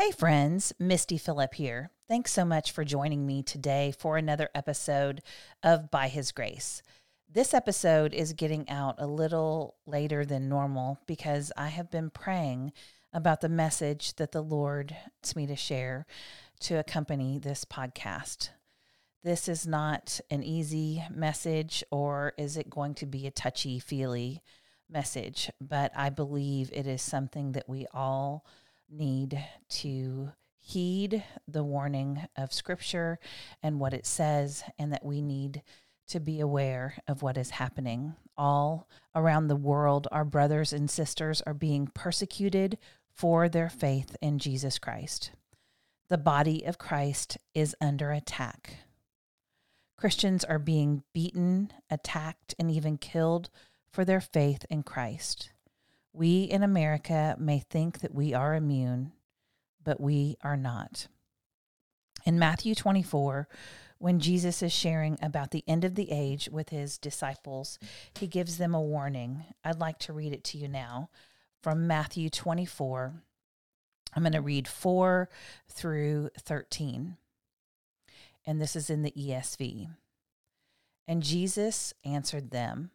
Hi, friends. Misty Phillip here. Thanks so much for joining me today for another episode of By His Grace. This episode is getting out a little later than normal because I have been praying about the message that the Lord wants me to share to accompany this podcast. This is not an easy message, or is it going to be a touchy-feely message, but I believe it is something that we all need to heed the warning of Scripture and what it says, and that we need to be aware of what is happening. All around the world, our brothers and sisters are being persecuted for their faith in Jesus Christ. The body of Christ is under attack. Christians are being beaten, attacked, and even killed for their faith in Christ. We in America may think that we are immune, but we are not. In Matthew 24, when Jesus is sharing about the end of the age with his disciples, he gives them a warning. I'd like to read it to you now from Matthew 24. I'm going to read 4 through 13. And this is in the ESV. And Jesus answered them,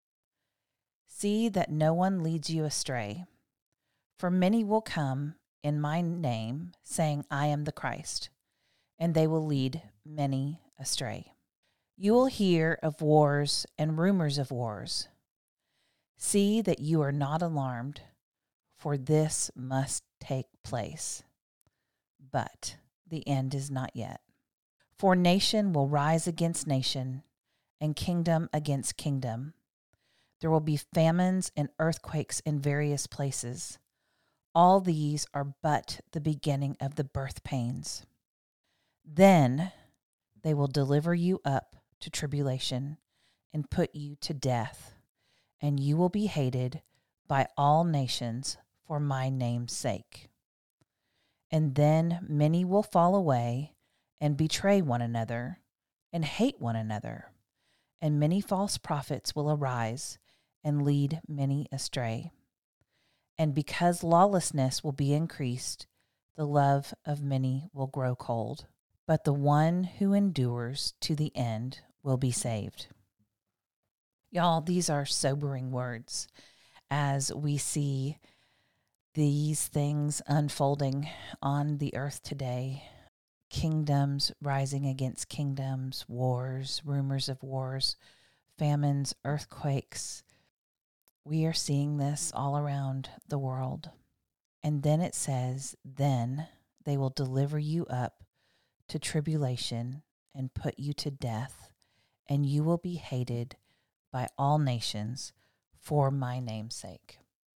"See that no one leads you astray. For many will come in my name, saying, I am the Christ, and they will lead many astray. You will hear of wars and rumors of wars. See that you are not alarmed, for this must take place. But the end is not yet. For nation will rise against nation, and kingdom against kingdom. There will be famines and earthquakes in various places. All these are but the beginning of the birth pains. Then they will deliver you up to tribulation and put you to death, and you will be hated by all nations for my name's sake. And then many will fall away and betray one another and hate one another. And many false prophets will arise and lead many astray. And because lawlessness will be increased, the love of many will grow cold. But the one who endures to the end will be saved." Y'all, these are sobering words as we see these things unfolding on the earth today. Kingdoms rising against kingdoms, wars, rumors of wars, famines, earthquakes. We are seeing this all around the world. And then it says, then they will deliver you up to tribulation and put you to death, and you will be hated by all nations for my name's sake.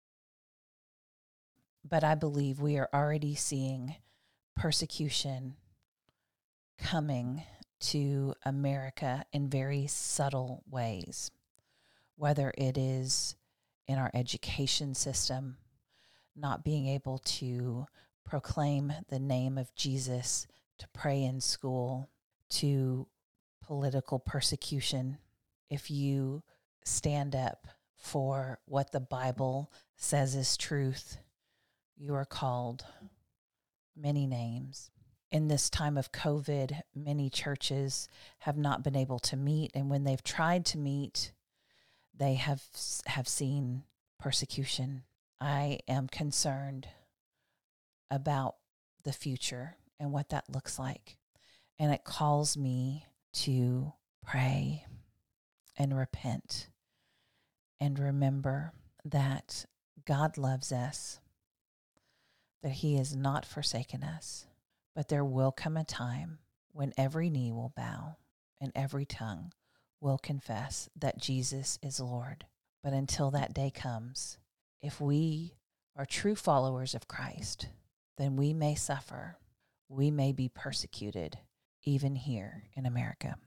But I believe we are already seeing persecution coming to America in very subtle ways, whether it is in our education system, not being able to proclaim the name of Jesus, to pray in school, to political persecution. If you stand up for what the Bible says is truth, you are called many names. In this time of COVID, many churches have not been able to meet, and when they've tried to meet, they have seen persecution. I am concerned about the future and what that looks like, and it calls me to pray and repent and remember that God loves us, that He has not forsaken us. But there will come a time when every knee will bow and every tongue will confess that Jesus is Lord. But until that day comes, if we are true followers of Christ, then we may suffer. We may be persecuted, even here in America.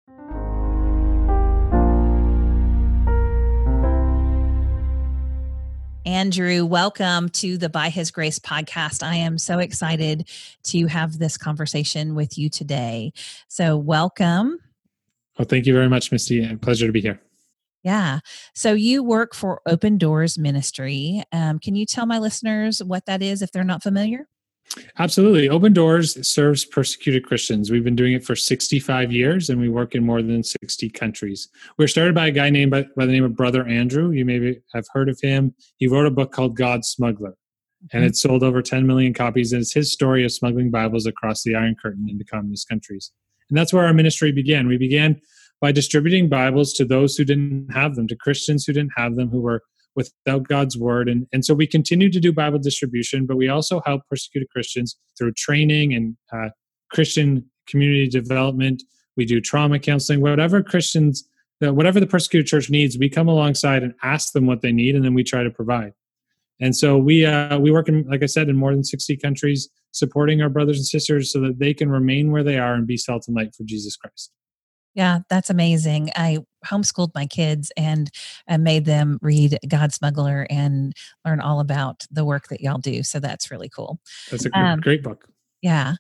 Andrew, welcome to the By His Grace podcast. I am so excited to have this conversation with you today. So welcome. Well, thank you very much, Misty. A pleasure to be here. Yeah. So you work for Open Doors Ministry. Can you tell my listeners what that is if they're not familiar? Absolutely. Open Doors serves persecuted Christians. We've been doing it for 65 years, and we work in more than 60 countries. We were started by a guy named by the name of Brother Andrew. You maybe have heard of him. He wrote a book called God's Smuggler, and it sold over 10 million copies. And it's his story of smuggling Bibles across the Iron Curtain into communist countries. And that's where our ministry began. We began by distributing Bibles to those who didn't have them, to Christians who didn't have them, who were without God's word. And so we continue to do Bible distribution, but we also help persecuted Christians through training and Christian community development. We do trauma counseling, whatever the persecuted church needs, we come alongside and ask them what they need, and then we try to provide. And so we work in, like I said, in more than 60 countries, supporting our brothers and sisters so that they can remain where they are and be salt and light for Jesus Christ. Yeah, that's amazing. I homeschooled my kids and made them read God Smuggler and learn all about the work that y'all do. So that's really cool. That's a great book. Yeah.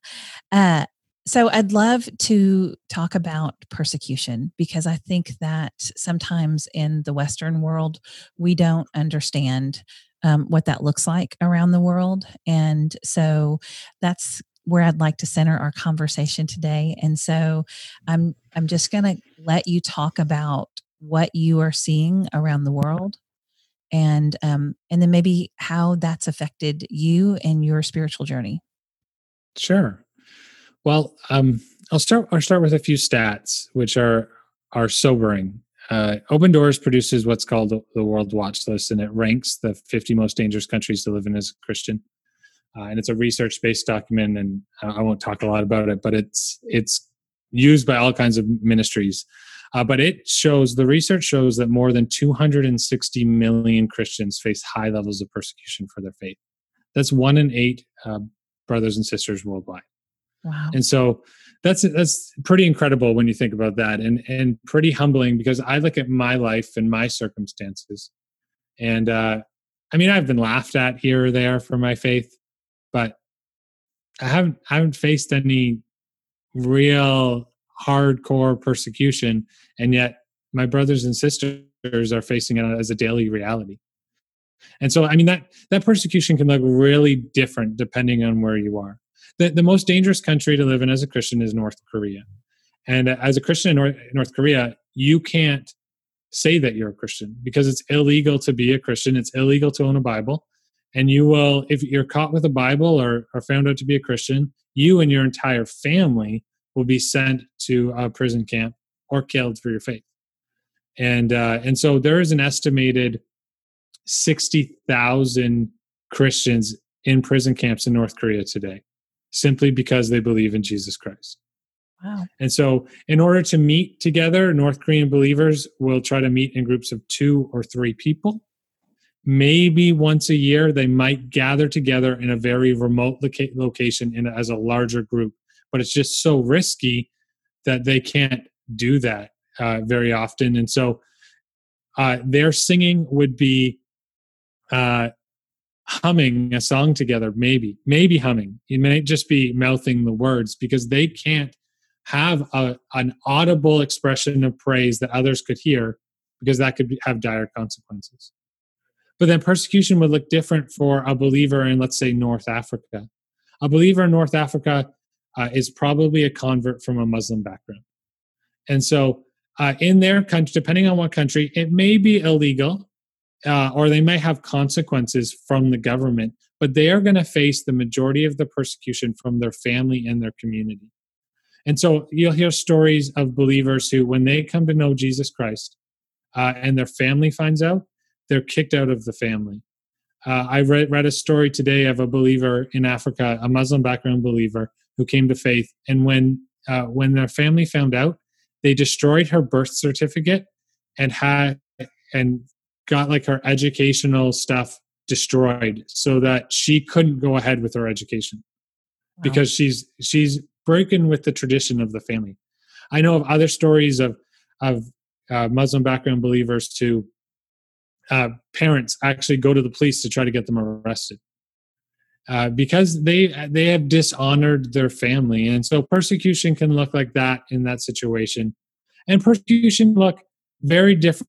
So I'd love to talk about persecution, because I think that sometimes in the Western world, we don't understand what that looks like around the world. And so that's where I'd like to center our conversation today. And so I'm just going to let you talk about what you are seeing around the world, and then maybe how that's affected you and your spiritual journey. Sure. Well, I'll start with a few stats, which are sobering. Open Doors produces what's called the World Watch List, and it ranks the 50 most dangerous countries to live in as a Christian. And it's a research-based document, and I won't talk a lot about it, but it's used by all kinds of ministries. But the research shows that more than 260 million Christians face high levels of persecution for their faith. That's 1 in 8 brothers and sisters worldwide. Wow. And so that's pretty incredible when you think about that, and pretty humbling, because I look at my life and my circumstances, and I've been laughed at here or there for my faith, but I haven't faced any real hardcore persecution, and yet my brothers and sisters are facing it as a daily reality. And so, that persecution can look really different depending on where you are. The most dangerous country to live in as a Christian is North Korea. And as a Christian in North Korea, you can't say that you're a Christian, because it's illegal to be a Christian. It's illegal to own a Bible. And you will, if you're caught with a Bible or are found out to be a Christian, you and your entire family will be sent to a prison camp or killed for your faith. And so there is an estimated 60,000 Christians in prison camps in North Korea today, simply because they believe in Jesus Christ. Wow. And so in order to meet together, North Korean believers will try to meet in groups of 2 or 3 people. Maybe once a year, they might gather together in a very remote location as a larger group. But it's just so risky that they can't do that very often. And so their singing would be humming a song together, maybe humming. It may just be mouthing the words, because they can't have an audible expression of praise that others could hear, because that could have dire consequences. But then persecution would look different for a believer in, let's say, North Africa. A believer in North Africa is probably a convert from a Muslim background. And so in their country, depending on what country, it may be illegal, or they may have consequences from the government, but they are going to face the majority of the persecution from their family and their community. And so you'll hear stories of believers who, when they come to know Jesus Christ and their family finds out, they're kicked out of the family. I read a story today of a believer in Africa, a Muslim background believer, who came to faith. And when their family found out, they destroyed her birth certificate and got like her educational stuff destroyed, so that she couldn't go ahead with her education. Wow. Because she's broken with the tradition of the family. I know of other stories of Muslim background believers to parents actually go to the police to try to get them arrested because they have dishonored their family. And so persecution can look like that in that situation. And persecution look very different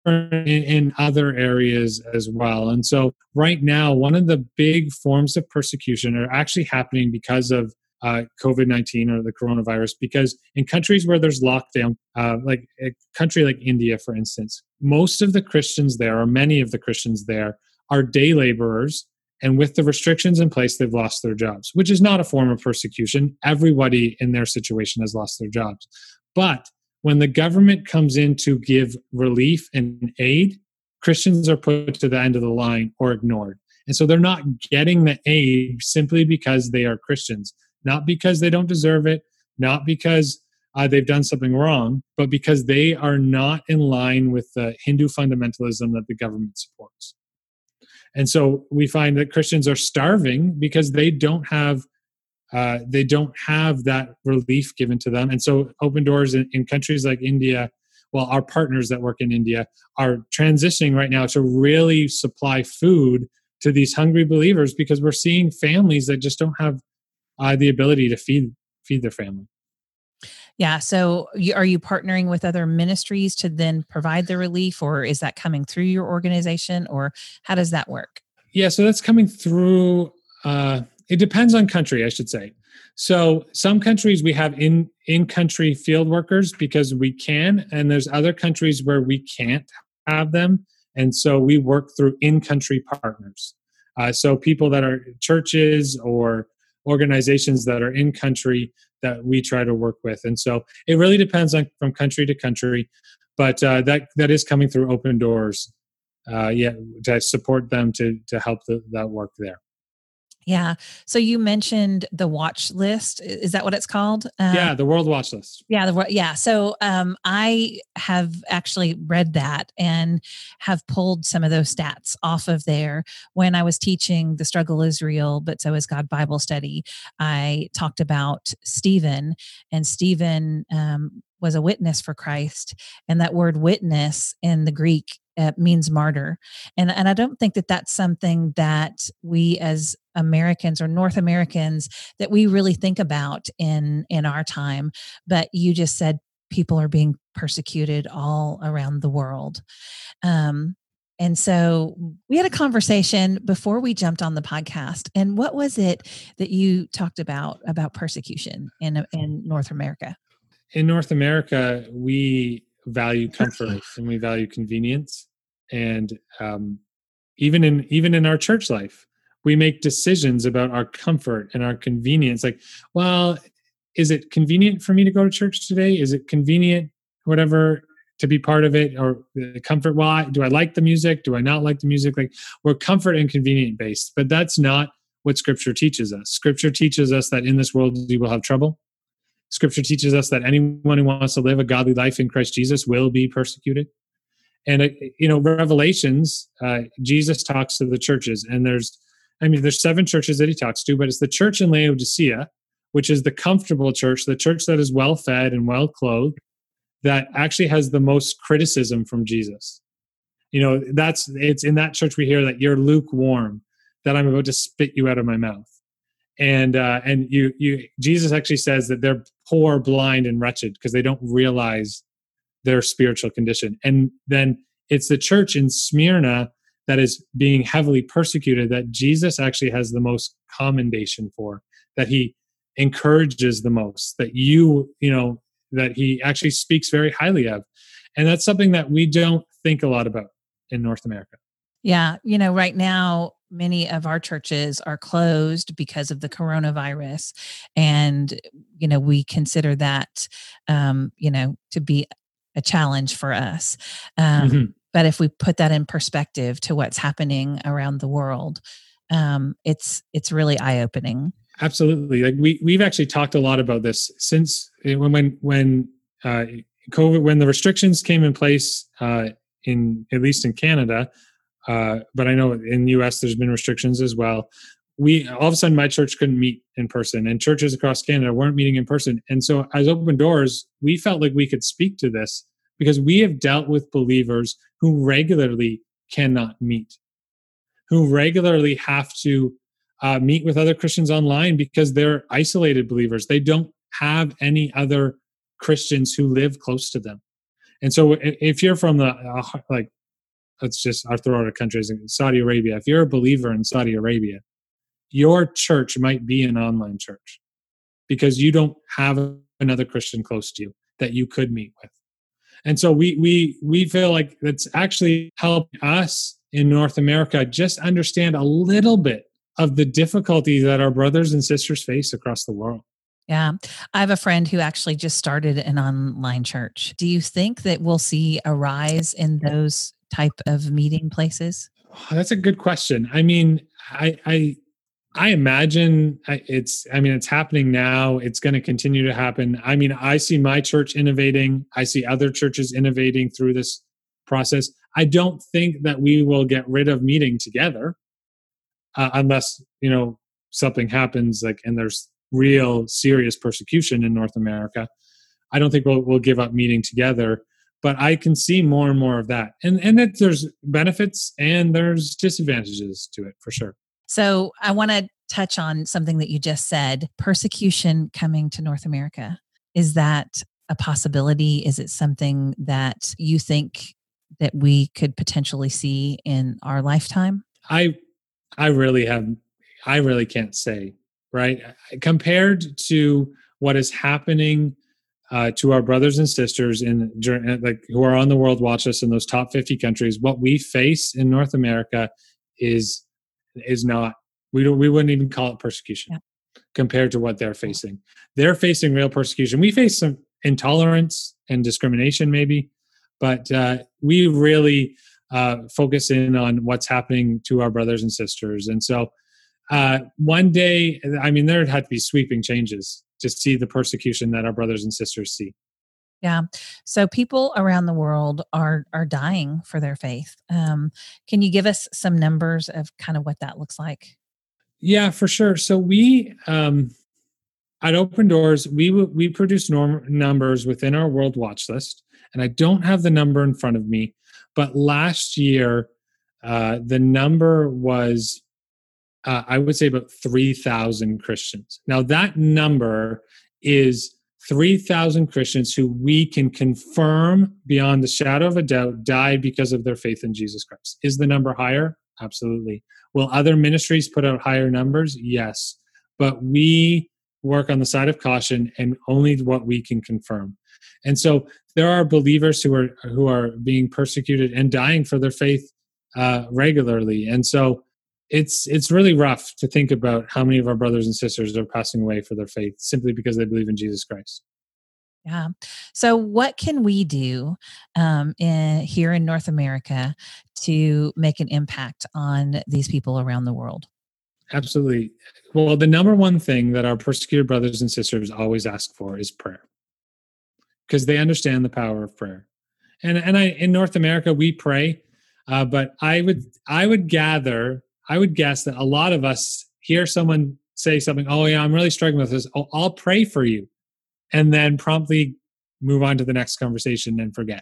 in other areas as well. And so right now, one of the big forms of persecution are actually happening because of COVID-19 or the coronavirus, because in countries where there's lockdown, like a country like India, for instance, most of the Christians there, or many of the Christians there, are day laborers. And with the restrictions in place, they've lost their jobs, which is not a form of persecution. Everybody in their situation has lost their jobs. But when the government comes in to give relief and aid, Christians are put to the end of the line or ignored. And so they're not getting the aid simply because they are Christians, not because they don't deserve it, not because they've done something wrong, but because they are not in line with the Hindu fundamentalism that the government supports. And so we find that Christians are starving because they don't have that relief given to them. And so Open Doors in countries like India, well, our partners that work in India are transitioning right now to really supply food to these hungry believers, because we're seeing families that just don't have the ability to feed their family. Yeah. So are you partnering with other ministries to then provide the relief, or is that coming through your organization, or how does that work? Yeah, so that's coming through. It depends on country, I should say. So some countries we have in-country field workers because we can, and there's other countries where we can't have them. And so we work through in-country partners. So people that are churches or organizations that are in country that we try to work with. And so it really depends on from country to country, but that is coming through Open Doors, to support them to help that work there. Yeah. So you mentioned the watch list. Is that what it's called? Yeah, the World Watch List. Yeah. So I have actually read that and have pulled some of those stats off of there. When I was teaching the Struggle Israel, but so is God Bible study, I talked about Stephen, and Stephen was a witness for Christ. And that word witness in the Greek means martyr. And I don't think that that's something that we as Americans or North Americans that we really think about in our time. But you just said people are being persecuted all around the world. And so we had a conversation before we jumped on the podcast. And what was it that you talked about persecution in North America? In North America, we value comfort and we value convenience. And even in our church life, we make decisions about our comfort and our convenience. Like, well, is it convenient for me to go to church today? Is it convenient, whatever, to be part of it? Or the comfort, why? Do I like the music? Do I not like the music? Like, we're comfort and convenient based, but that's not what Scripture teaches us. Scripture teaches us that in this world you will have trouble. Scripture teaches us that anyone who wants to live a godly life in Christ Jesus will be persecuted. And, Revelations, Jesus talks to the churches, and there's 7 churches that he talks to, but it's the church in Laodicea, which is the comfortable church, the church that is well fed and well clothed, that actually has the most criticism from Jesus. It's in that church we hear that you're lukewarm, that I'm about to spit you out of my mouth. And Jesus actually says that they're poor, blind, and wretched because they don't realize their spiritual condition. And then it's the church in Smyrna that is being heavily persecuted that Jesus actually has the most commendation for, that he encourages the most, that that he actually speaks very highly of. And that's something that we don't think a lot about in North America. Yeah. Right now, many of our churches are closed because of the coronavirus. And, we consider that, to be a challenge for us. But if we put that in perspective to what's happening around the world, it's really eye-opening. Absolutely. Like we've actually talked a lot about this since when COVID, when the restrictions came in place, at least in Canada, but I know in the US there's been restrictions as well. All of a sudden my church couldn't meet in person, and churches across Canada weren't meeting in person. And so as Open Doors, we felt like we could speak to this because we have dealt with believers who regularly cannot meet, who regularly have to meet with other Christians online because they're isolated believers. They don't have any other Christians who live close to them. And so if you're from the I'll throw out a country as Saudi Arabia. If you're a believer in Saudi Arabia, your church might be an online church because you don't have another Christian close to you that you could meet with. And so we feel like that's actually helped us in North America just understand a little bit of the difficulty that our brothers and sisters face across the world. Yeah. I have a friend who actually just started an online church. Do you think that we'll see a rise in those type of meeting places? Oh, that's a good question. I mean, I imagine it's happening now. It's going to continue to happen. I mean, I see my church innovating. I see other churches innovating through this process. I don't think that we will get rid of meeting together unless, something happens and there's real serious persecution in North America. I don't think we'll give up meeting together, but I can see more and more of that. And that there's benefits and there's disadvantages to it for sure. So I want to touch on something that you just said, persecution coming to North America. Is that a possibility? Is it something that you think that we could potentially see in our lifetime? I really can't say, right? Compared to what is happening to our brothers and sisters who are on the World Watch List in those top 50 countries, what we face in North America is not, we wouldn't even call it persecution compared to what they're facing. They're facing real persecution. We face some intolerance and discrimination maybe, but we really focus in on what's happening to our brothers and sisters. And so one day, there had to be sweeping changes to see the persecution that our brothers and sisters see. Yeah. So people around the world are dying for their faith. Can you give us some numbers of kind of what that looks like? Yeah, for sure. So we at Open Doors, we produce numbers within our World Watch List, and I don't have the number in front of me, but last year the number was I would say about 3,000 Christians. Now that number is 3,000 Christians who we can confirm beyond the shadow of a doubt died because of their faith in Jesus Christ. Is the number higher? Absolutely. Will other ministries put out higher numbers? Yes. But we work on the side of caution and only what we can confirm. And so there are believers who are being persecuted and dying for their faith regularly. And so it's really rough to think about how many of our brothers and sisters are passing away for their faith simply because they believe in Jesus Christ. Yeah. So what can we do here in North America to make an impact on these people around the world? Absolutely. Well, the number one thing that our persecuted brothers and sisters always ask for is prayer, because they understand the power of prayer. And in North America, we pray, but I would guess that a lot of us hear someone say something, oh yeah, I'm really struggling with this. Oh, I'll pray for you. And then promptly move on to the next conversation and forget.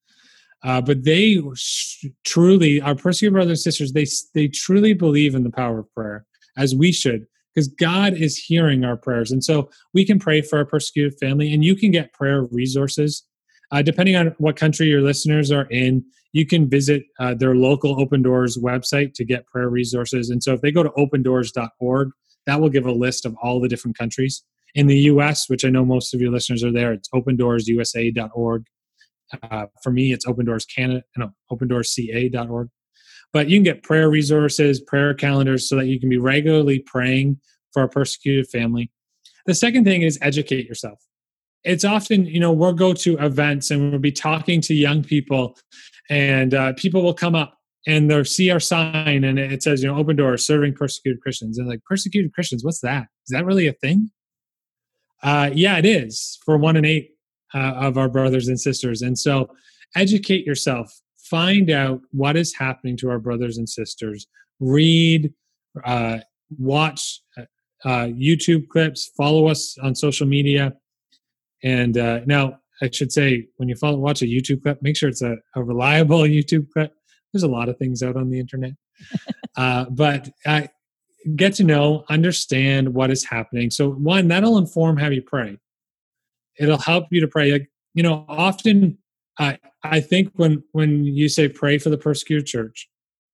But they truly, our persecuted brothers and sisters, they truly believe in the power of prayer, as we should, because God is hearing our prayers. And so we can pray for our persecuted family, and you can get prayer resources. Depending on what country your listeners are in, you can visit their local Open Doors website to get prayer resources. And so if they go to opendoors.org, that will give a list of all the different countries. In the U.S., which I know most of your listeners are there, it's opendoorsusa.org. For me, it's opendoorsca.org. But you can get prayer resources, prayer calendars, so that you can be regularly praying for a persecuted family. The second thing is educate yourself. It's often, we'll go to events and we'll be talking to young people, and people will come up and they'll see our sign and it says, Open Doors, serving persecuted Christians. And persecuted Christians, what's that? Is that really a thing? Yeah, it is for 1 in 8 of our brothers and sisters. And so educate yourself, find out what is happening to our brothers and sisters, read, watch YouTube clips, follow us on social media. And now I should say, when you watch a YouTube clip, make sure it's a reliable YouTube clip. There's a lot of things out on the internet. But get to know, understand what is happening. So one, that'll inform how you pray. It'll help you to pray. Often I think when you say pray for the persecuted church,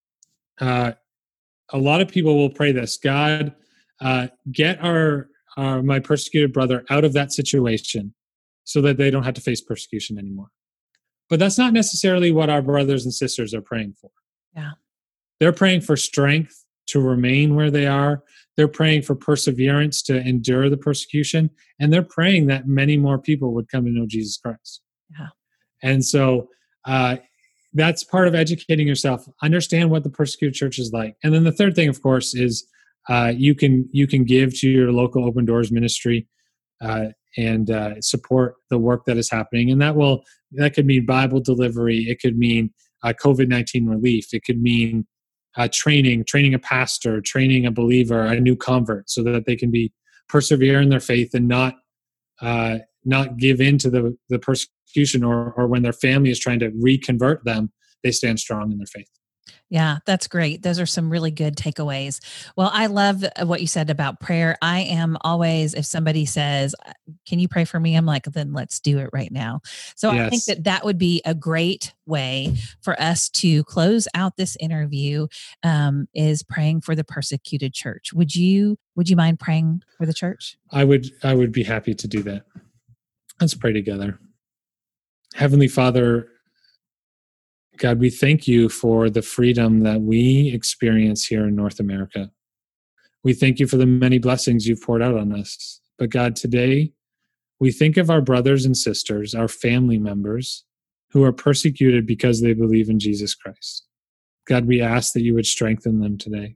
a lot of people will pray this: God, get my persecuted brother out of that situation, so that they don't have to face persecution anymore. But that's not necessarily what our brothers and sisters are praying for. Yeah. They're praying for strength to remain where they are. They're praying for perseverance to endure the persecution. And they're praying that many more people would come to know Jesus Christ. Yeah. And so that's part of educating yourself. Understand what the persecuted church is like. And then the third thing, of course, is you can give to your local Open Doors ministry and support the work that is happening. And that could mean Bible delivery. It could mean COVID-19 relief. It could mean training a pastor, training a believer, a new convert, so that they can persevere in their faith and not give in to the persecution, or when their family is trying to reconvert them, they stand strong in their faith. Yeah, that's great. Those are some really good takeaways. Well, I love what you said about prayer. I am always, if somebody says, can you pray for me? I'm like, then let's do it right now. So yes. I think that would be a great way for us to close out this interview, is praying for the persecuted church. Would you mind praying for the church? I would be happy to do that. Let's pray together. Heavenly Father, God, we thank you for the freedom that we experience here in North America. We thank you for the many blessings you've poured out on us. But God, today, we think of our brothers and sisters, our family members, who are persecuted because they believe in Jesus Christ. God, we ask that you would strengthen them today.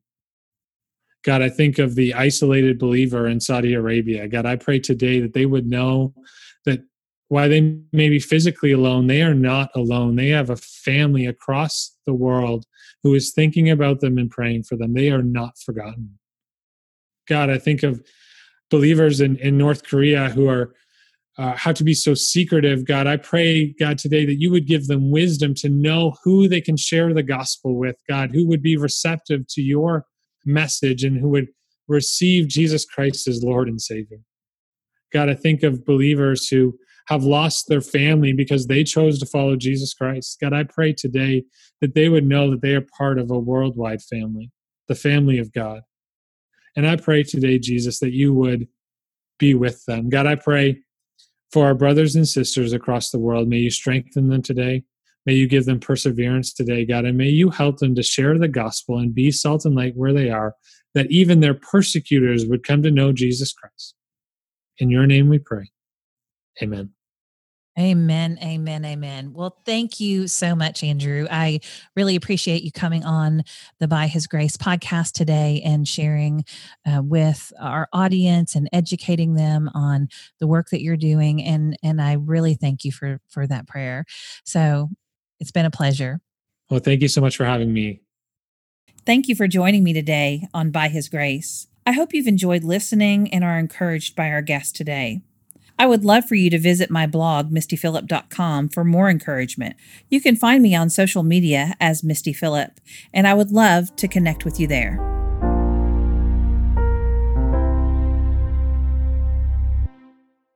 God, I think of the isolated believer in Saudi Arabia. God, I pray today that they would know that while they may be physically alone, they are not alone. They have a family across the world who is thinking about them and praying for them. They are not forgotten. God, I think of believers in North Korea who are how to be so secretive. God, I pray, God, today that you would give them wisdom to know who they can share the gospel with, God, who would be receptive to your message and who would receive Jesus Christ as Lord and Savior. God, I think of believers who have lost their family because they chose to follow Jesus Christ. God, I pray today that they would know that they are part of a worldwide family, the family of God. And I pray today, Jesus, that you would be with them. God, I pray for our brothers and sisters across the world. May you strengthen them today. May you give them perseverance today, God, and may you help them to share the gospel and be salt and light where they are, that even their persecutors would come to know Jesus Christ. In your name we pray. Amen. Amen. Amen. Amen. Well, thank you so much, Andrew. I really appreciate you coming on the By His Grace podcast today and sharing with our audience and educating them on the work that you're doing. And I really thank you for that prayer. So it's been a pleasure. Well, thank you so much for having me. Thank you for joining me today on By His Grace. I hope you've enjoyed listening and are encouraged by our guest today. I would love for you to visit my blog, mistyphillip.com, for more encouragement. You can find me on social media as Misty Phillip, and I would love to connect with you there.